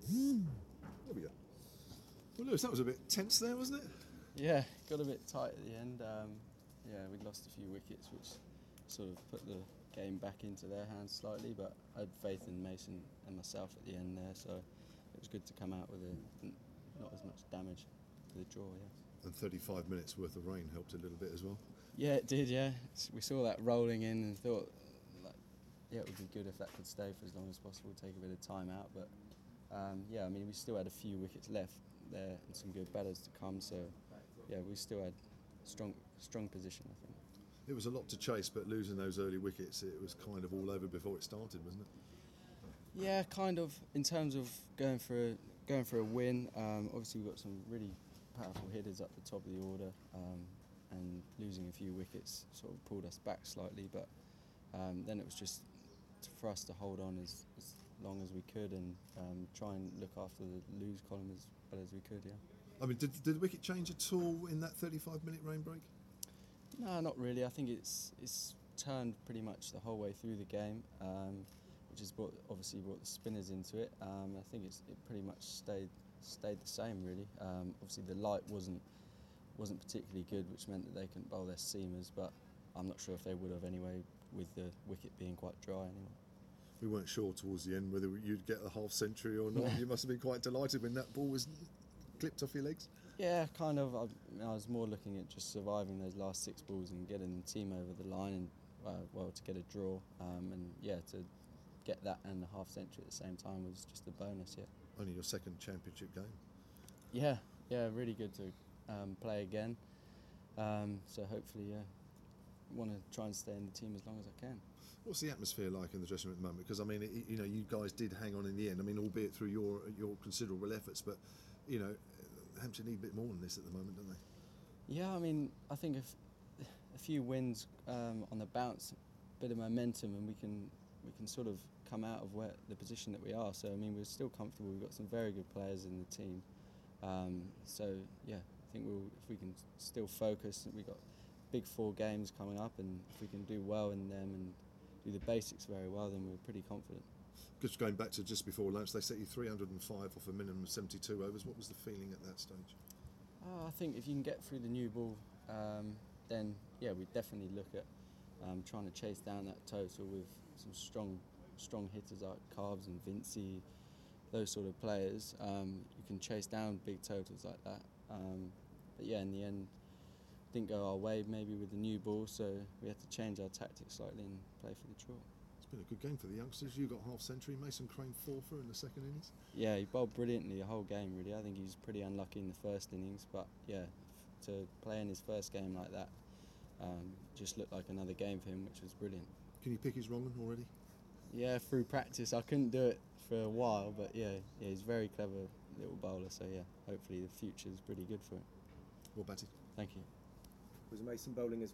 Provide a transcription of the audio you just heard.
There we go. Well, Lewis, that was a bit tense there, wasn't it? Yeah, got a bit tight at the end. Yeah, we lost a few wickets, which sort of put the game back into their hands slightly. But I had faith in Mason and myself at the end there, so it was good to come out with not as much damage to the draw. Yeah. And 35 minutes worth of rain helped a little bit as well. Yeah, it did. Yeah, we saw that rolling in and thought, like, yeah, it would be good if that could stay for as long as possible. Take a bit of time out, but yeah, I mean, we still had a few wickets left there and some good batters to come. So yeah, we still had strong position, I think. It was a lot to chase, but losing those early wickets, it was kind of all over before it started, wasn't it? Yeah, kind of. In terms of going for a win, obviously we've got some really powerful hitters up the top of the order, and losing a few wickets sort of pulled us back slightly. But then it was just for us to hold on as long as we could and try and look after the lose column as well as we could. Yeah. I mean, did the wicket change at all in that 35-minute rain break? No, not really. I think it's turned pretty much the whole way through the game, which has obviously brought the spinners into it. I think it pretty much stayed the same really. Obviously the light wasn't particularly good, which meant that they couldn't bowl their seamers, but I'm not sure if they would have anyway, with the wicket being quite dry anyway. We weren't sure towards the end whether you'd get a half century or not. You must have been quite delighted when that ball was clipped off your legs. Yeah, kind of. I was more looking at just surviving those last 6 balls and getting the team over the line and to get a draw, and yeah, to get that and a half century at the same time was just a bonus. Yeah. Only your second championship game. Yeah, really good to play again. So hopefully, want to try and stay in the team as long as I can. What's the atmosphere like in the dressing room at the moment? Because I mean, you guys did hang on in the end. I mean, albeit through your considerable efforts, but Hampshire need a bit more than this at the moment, don't they? Yeah, I mean, I think if a few wins on the bounce, a bit of momentum, and we can sort of come out of the position that we are. So I mean, we're still comfortable. We've got some very good players in the team. So yeah, I think if we can still focus, we've got big 4 games coming up, and if we can do well in them and do the basics very well, then we're pretty confident. Just going back to just before lunch, they set you 305 off a minimum of 72 overs. What was the feeling at that stage? I think if you can get through the new ball, then yeah, we definitely look at trying to chase down that total with some strong hitters like Carbs and Vincey, those sort of players. You can chase down big totals like that. But yeah, in the end, didn't go our way maybe with the new ball, so we had to change our tactics slightly and play for the draw. It's been a good game for the youngsters. You got half century. Mason Crane 4 in the second innings. Yeah, he bowled brilliantly the whole game really. I think he was pretty unlucky in the first innings, but yeah, to play in his first game like that just looked like another game for him, which was brilliant. Can you pick his wrong one already? Yeah, through practice. I couldn't do it for a while, but yeah, he's a very clever little bowler, so yeah, hopefully the future is pretty good for him. Well batted. Thank you. Was Mason bowling as